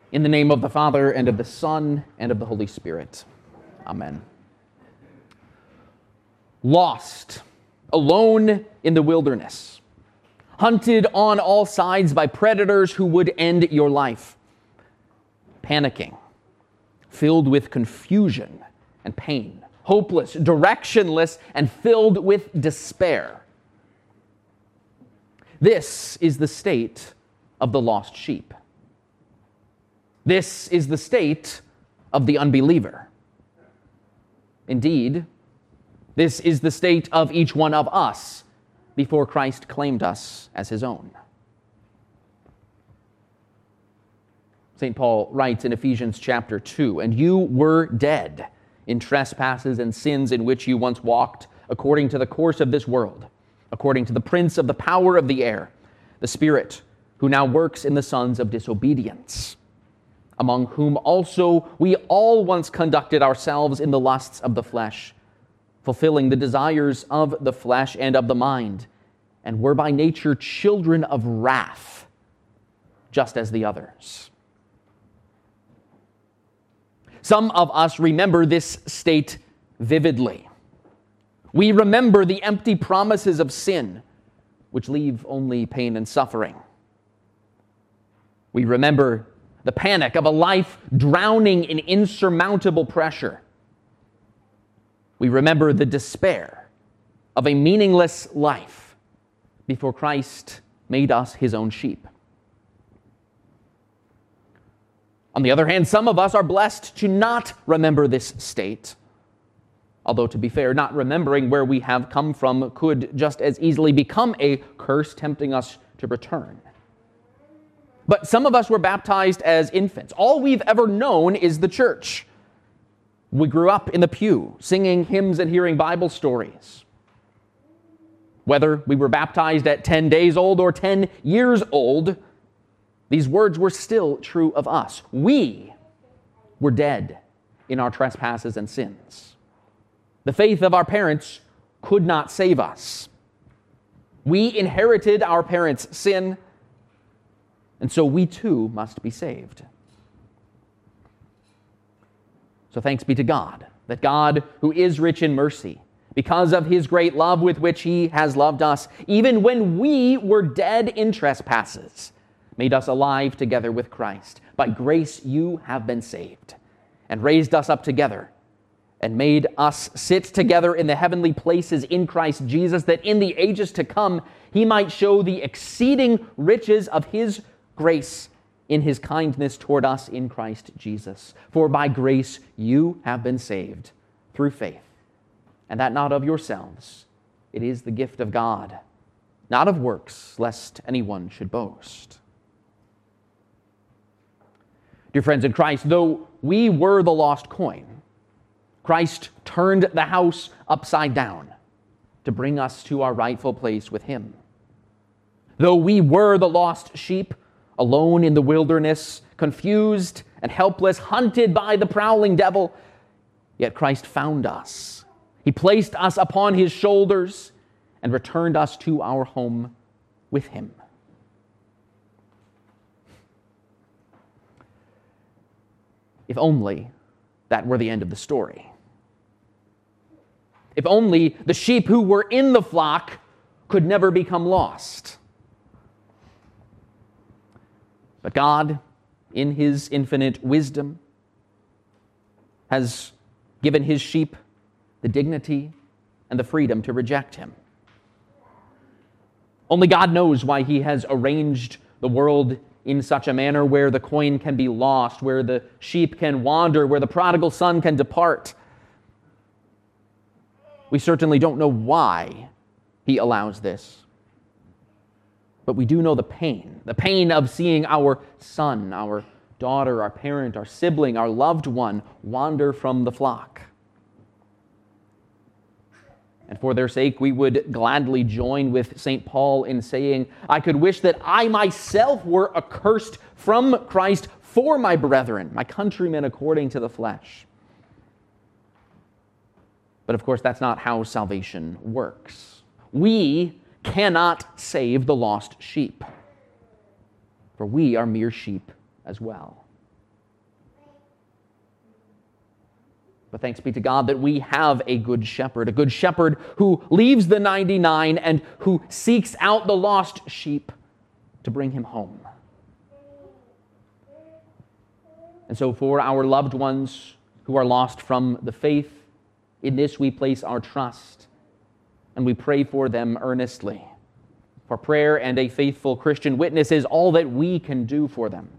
In the name of the Father, and of the Son, and of the Holy Spirit. Amen. Lost, alone in the wilderness, hunted on all sides by predators who would end your life, panicking, filled with confusion and pain, hopeless, directionless, and filled with despair. This is the state of the lost sheep. This is the state of the unbeliever. Indeed, this is the state of each one of us before Christ claimed us as his own. St. Paul writes in Ephesians chapter 2, "And you were dead in trespasses and sins in which you once walked, according to the course of this world, according to the prince of the power of the air, the Spirit, who now works in the sons of disobedience, among whom also we all once conducted ourselves in the lusts of the flesh, fulfilling the desires of the flesh and of the mind, and were by nature children of wrath, just as the others." Some of us remember this state vividly. We remember the empty promises of sin, which leave only pain and suffering. We remember the panic of a life drowning in insurmountable pressure. We remember the despair of a meaningless life before Christ made us his own sheep. On the other hand, some of us are blessed to not remember this state. Although, to be fair, not remembering where we have come from could just as easily become a curse, tempting us to return. But some of us were baptized as infants. All we've ever known is the church. We grew up in the pew, singing hymns and hearing Bible stories. Whether we were baptized at 10 days old or 10 years old, these words were still true of us. We were dead in our trespasses and sins. The faith of our parents could not save us. We inherited our parents' sin, and so we too must be saved. So thanks be to God, that God, who is rich in mercy, because of his great love with which he has loved us, even when we were dead in trespasses, made us alive together with Christ. By grace you have been saved, and raised us up together, and made us sit together in the heavenly places in Christ Jesus, that in the ages to come he might show the exceeding riches of his grace in his kindness toward us in Christ Jesus. For by grace you have been saved through faith, and that not of yourselves. It is the gift of God, not of works, lest anyone should boast. Dear friends in Christ, though we were the lost coin, Christ turned the house upside down to bring us to our rightful place with him. Though we were the lost sheep, alone in the wilderness, confused and helpless, hunted by the prowling devil, yet Christ found us. He placed us upon his shoulders and returned us to our home with him. If only that were the end of the story. If only the sheep who were in the flock could never become lost. But God, in his infinite wisdom, has given his sheep the dignity and the freedom to reject him. Only God knows why he has arranged the world in such a manner where the coin can be lost, where the sheep can wander, where the prodigal son can depart. We certainly don't know why he allows this. But we do know the pain of seeing our son, our daughter, our parent, our sibling, our loved one wander from the flock. And for their sake, we would gladly join with St. Paul in saying, "I could wish that I myself were accursed from Christ for my brethren, my countrymen according to the flesh." But of course, that's not how salvation works. We cannot save the lost sheep, for we are mere sheep as well. But thanks be to God that we have a good shepherd who leaves the 99 and who seeks out the lost sheep to bring him home. And so for our loved ones who are lost from the faith, in this we place our trust, and we pray for them earnestly. For prayer and a faithful Christian witness is all that we can do for them.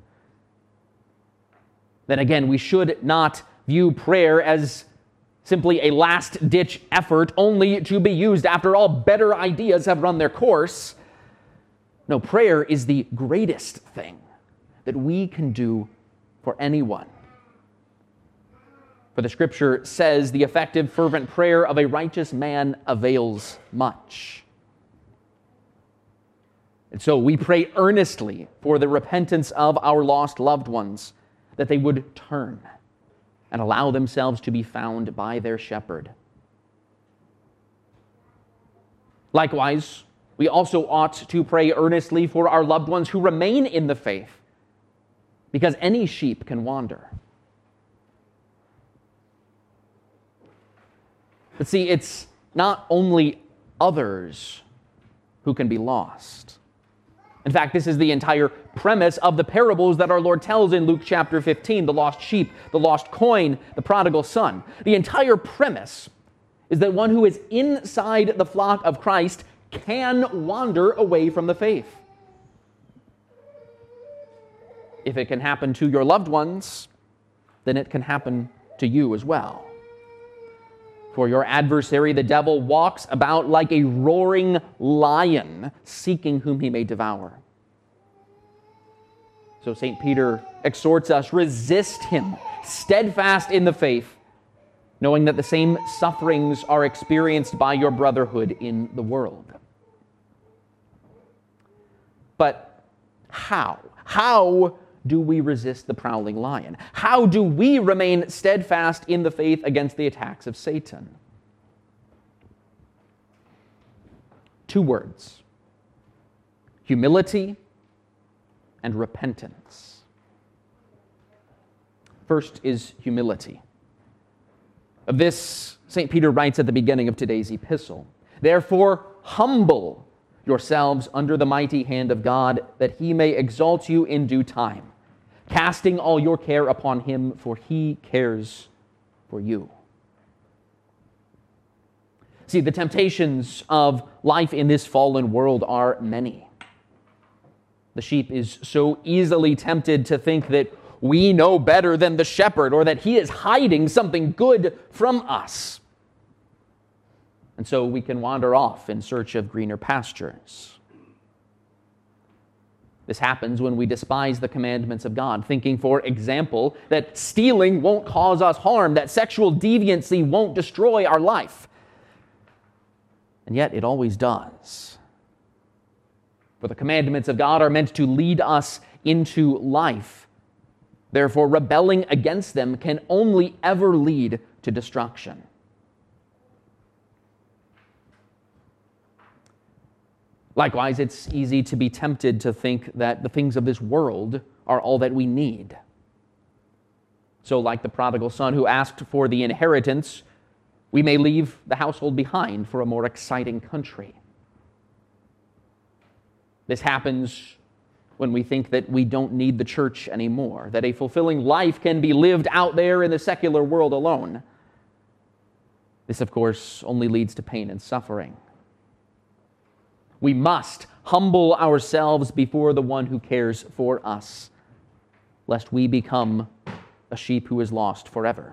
Then again, we should not view prayer as simply a last-ditch effort only to be used after all better ideas have run their course. No, prayer is the greatest thing that we can do for anyone. For the Scripture says, the effective, fervent prayer of a righteous man avails much. And so we pray earnestly for the repentance of our lost loved ones, that they would turn and allow themselves to be found by their shepherd. Likewise, we also ought to pray earnestly for our loved ones who remain in the faith, because any sheep can wander. But see, it's not only others who can be lost. In fact, this is the entire premise of the parables that our Lord tells in Luke chapter 15, the lost sheep, the lost coin, the prodigal son. The entire premise is that one who is inside the flock of Christ can wander away from the faith. If it can happen to your loved ones, then it can happen to you as well. For your adversary, the devil, walks about like a roaring lion, seeking whom he may devour. So St. Peter exhorts us, resist him, steadfast in the faith, knowing that the same sufferings are experienced by your brotherhood in the world. But how? How do we resist the prowling lion? How do we remain steadfast in the faith against the attacks of Satan? 2 words: humility and repentance. First is humility. Of this, St. Peter writes at the beginning of today's epistle, "Therefore, humble yourselves under the mighty hand of God, that he may exalt you in due time, casting all your care upon him, for he cares for you." See, the temptations of life in this fallen world are many. The sheep is so easily tempted to think that we know better than the shepherd, or that he is hiding something good from us. And so we can wander off in search of greener pastures. This happens when we despise the commandments of God, thinking, for example, that stealing won't cause us harm, that sexual deviancy won't destroy our life. And yet it always does. For the commandments of God are meant to lead us into life. Therefore, rebelling against them can only ever lead to destruction. Likewise, it's easy to be tempted to think that the things of this world are all that we need. So, like the prodigal son who asked for the inheritance, we may leave the household behind for a more exciting country. This happens when we think that we don't need the church anymore, that a fulfilling life can be lived out there in the secular world alone. This, of course, only leads to pain and suffering. We must humble ourselves before the one who cares for us, lest we become a sheep who is lost forever.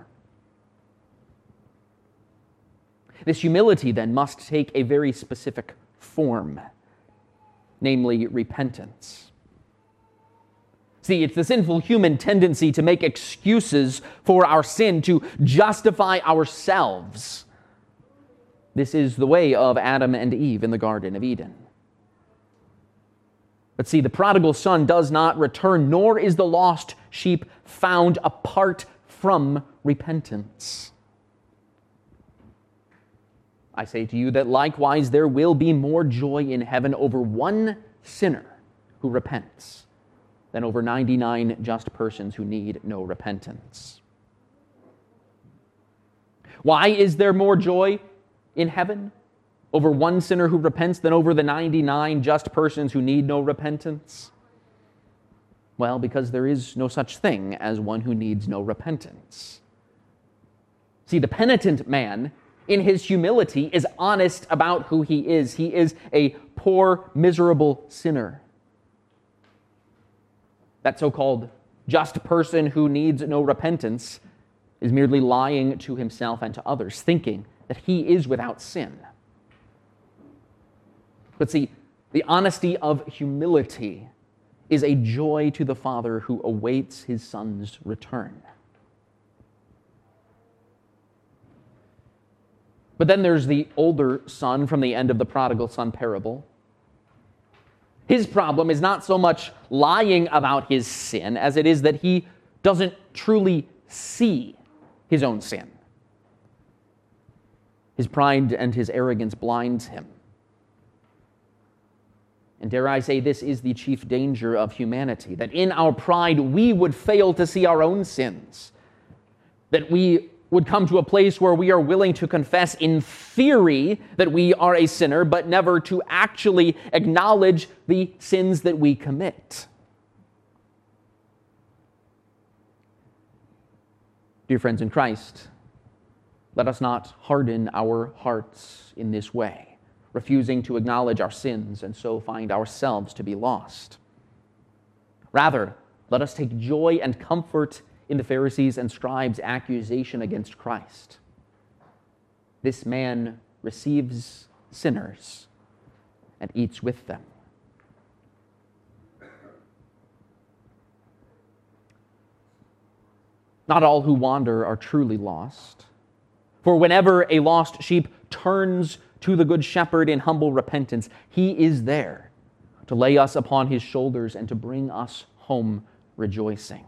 This humility, then, must take a very specific form, namely repentance. See, it's the sinful human tendency to make excuses for our sin, to justify ourselves. This is the way of Adam and Eve in the Garden of Eden. But see, the prodigal son does not return, nor is the lost sheep found apart from repentance. I say to you that likewise there will be more joy in heaven over one sinner who repents than over 99 just persons who need no repentance. Why is there more joy in heaven over one sinner who repents than over the 99 just persons who need no repentance? Well, because there is no such thing as one who needs no repentance. See, the penitent man, in his humility, is honest about who he is. He is a poor, miserable sinner. That so-called just person who needs no repentance is merely lying to himself and to others, thinking that he is without sin. But see, the honesty of humility is a joy to the Father who awaits his Son's return. But then there's the older son from the end of the prodigal son parable. His problem is not so much lying about his sin as it is that he doesn't truly see his own sin. His pride and his arrogance blinds him. And dare I say, this is the chief danger of humanity, that in our pride we would fail to see our own sins, that we would come to a place where we are willing to confess in theory that we are a sinner, but never to actually acknowledge the sins that we commit. Dear friends in Christ, let us not harden our hearts in this way, refusing to acknowledge our sins and so find ourselves to be lost. Rather, let us take joy and comfort in the Pharisees' and scribes' accusation against Christ. This man receives sinners and eats with them. Not all who wander are truly lost. For whenever a lost sheep turns to the Good Shepherd in humble repentance, he is there to lay us upon his shoulders and to bring us home rejoicing.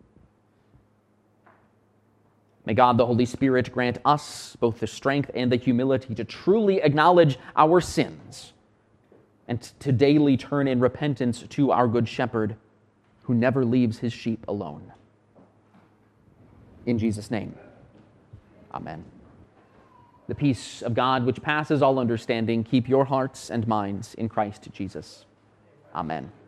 May God, the Holy Spirit, grant us both the strength and the humility to truly acknowledge our sins and to daily turn in repentance to our Good Shepherd who never leaves his sheep alone. In Jesus' name, amen. The peace of God, which passes all understanding, keep your hearts and minds in Christ Jesus. Amen.